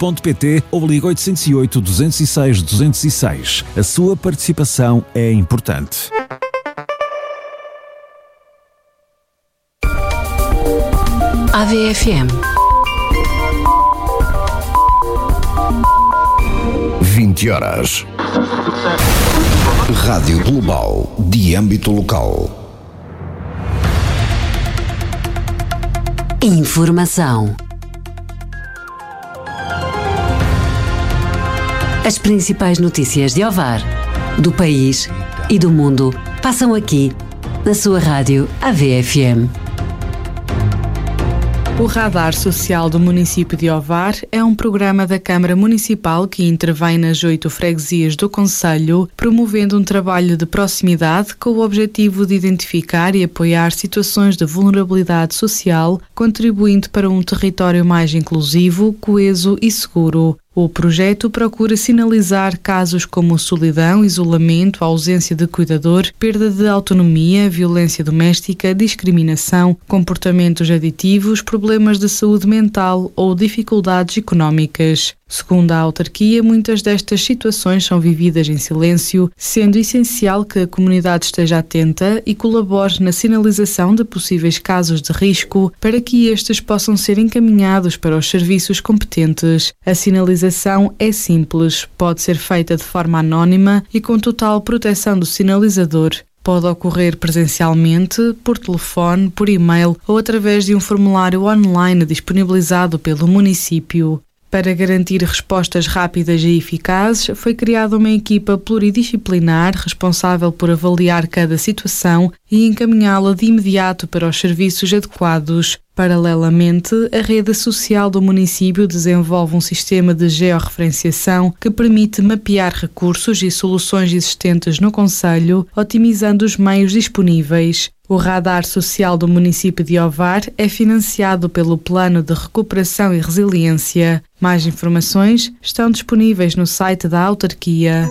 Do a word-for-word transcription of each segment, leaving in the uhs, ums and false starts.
ponto pt ou liga oito zero oito, duzentos e seis, duzentos e seis. A sua participação é importante. A V F M vinte horas. Rádio Global de âmbito local. Informação. As principais notícias de Ovar, do país e do mundo passam aqui, na sua rádio A V F M. O Radar Social do município de Ovar é um programa da Câmara Municipal que intervém nas oito freguesias do concelho, promovendo um trabalho de proximidade com o objetivo de identificar e apoiar situações de vulnerabilidade social, contribuindo para um território mais inclusivo, coeso e seguro. O projeto procura sinalizar casos como solidão, isolamento, ausência de cuidador, perda de autonomia, violência doméstica, discriminação, comportamentos aditivos, problemas de saúde mental ou dificuldades económicas. Segundo a autarquia, muitas destas situações são vividas em silêncio, sendo essencial que a comunidade esteja atenta e colabore na sinalização de possíveis casos de risco para que estes possam ser encaminhados para os serviços competentes. A sinalização é simples, pode ser feita de forma anónima e com total proteção do sinalizador. Pode ocorrer presencialmente, por telefone, por e-mail ou através de um formulário online disponibilizado pelo município. Para garantir respostas rápidas e eficazes, foi criada uma equipa pluridisciplinar responsável por avaliar cada situação e encaminhá-la de imediato para os serviços adequados. Paralelamente, a rede social do município desenvolve um sistema de georreferenciação que permite mapear recursos e soluções existentes no concelho, otimizando os meios disponíveis. O Radar Social do município de Ovar é financiado pelo Plano de Recuperação e Resiliência. Mais informações estão disponíveis no site da autarquia.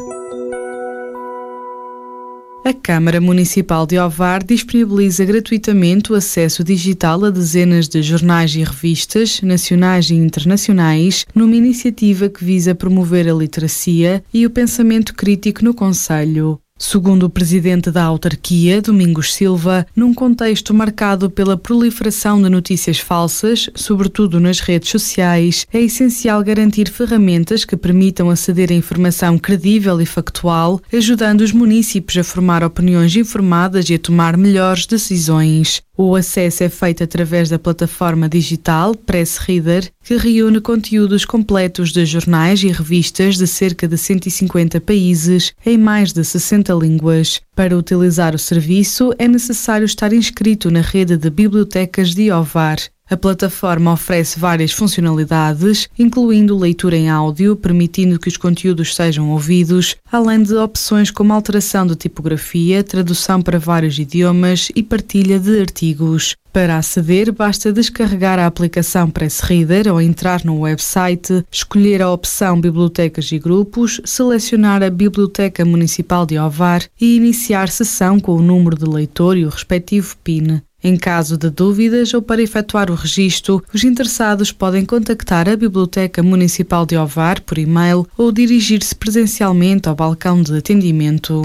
A Câmara Municipal de Ovar disponibiliza gratuitamente o acesso digital a dezenas de jornais e revistas, nacionais e internacionais, numa iniciativa que visa promover a literacia e o pensamento crítico no concelho. Segundo o presidente da autarquia, Domingos Silva, num contexto marcado pela proliferação de notícias falsas, sobretudo nas redes sociais, é essencial garantir ferramentas que permitam aceder a informação credível e factual, ajudando os munícipes a formar opiniões informadas e a tomar melhores decisões. O acesso é feito através da plataforma digital Press Reader, que reúne conteúdos completos de jornais e revistas de cerca de cento e cinquenta países em mais de sessenta línguas. Para utilizar o serviço, é necessário estar inscrito na rede de bibliotecas de Ovar. A plataforma oferece várias funcionalidades, incluindo leitura em áudio, permitindo que os conteúdos sejam ouvidos, além de opções como alteração de tipografia, tradução para vários idiomas e partilha de artigos. Para aceder, basta descarregar a aplicação Press Reader ou entrar no website, escolher a opção Bibliotecas e Grupos, selecionar a Biblioteca Municipal de Ovar e iniciar sessão com o número de leitor e o respectivo P I N. Em caso de dúvidas ou para efetuar o registro, os interessados podem contactar a Biblioteca Municipal de Ovar por e-mail ou dirigir-se presencialmente ao balcão de atendimento.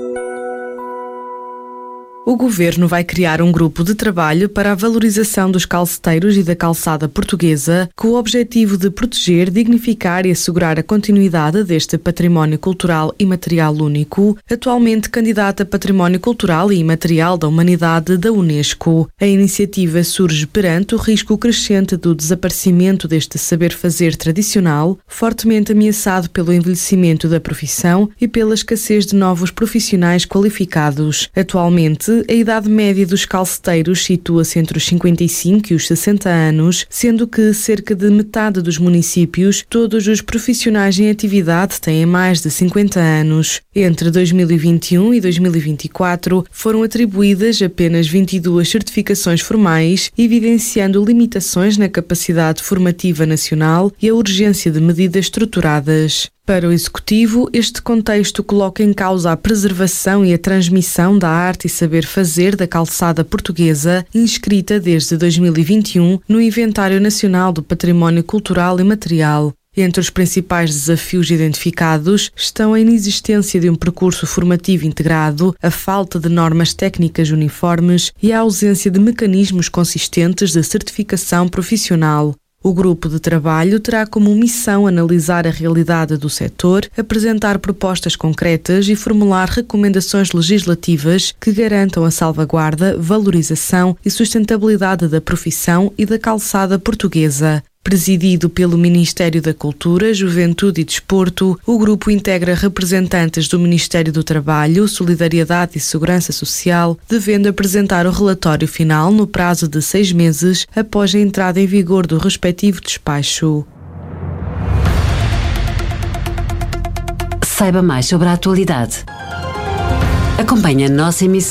O Governo vai criar um grupo de trabalho para a valorização dos calceteiros e da calçada portuguesa, com o objetivo de proteger, dignificar e assegurar a continuidade deste património cultural e material único, atualmente candidato a Património Cultural e Imaterial da Humanidade da Unesco. A iniciativa surge perante o risco crescente do desaparecimento deste saber-fazer tradicional, fortemente ameaçado pelo envelhecimento da profissão e pela escassez de novos profissionais qualificados. Atualmente, a idade média dos calceteiros situa-se entre os cinquenta e cinco e os sessenta anos, sendo que cerca de metade dos municípios, todos os profissionais em atividade têm mais de cinquenta anos. Entre dois mil e vinte e um e dois mil e vinte e quatro foram atribuídas apenas vinte e duas certificações formais, evidenciando limitações na capacidade formativa nacional e a urgência de medidas estruturadas. Para o Executivo, este contexto coloca em causa a preservação e a transmissão da arte e saber-fazer da calçada portuguesa, inscrita desde dois mil e vinte e um no Inventário Nacional do Património Cultural e Material. Entre os principais desafios identificados estão a inexistência de um percurso formativo integrado, a falta de normas técnicas uniformes e a ausência de mecanismos consistentes de certificação profissional. O grupo de trabalho terá como missão analisar a realidade do setor, apresentar propostas concretas e formular recomendações legislativas que garantam a salvaguarda, valorização e sustentabilidade da profissão e da calçada portuguesa. Presidido pelo Ministério da Cultura, Juventude e Desporto, o grupo integra representantes do Ministério do Trabalho, Solidariedade e Segurança Social, devendo apresentar o relatório final no prazo de seis meses após a entrada em vigor do respectivo despacho. Saiba mais sobre a atualidade. Acompanhe a nossa emissão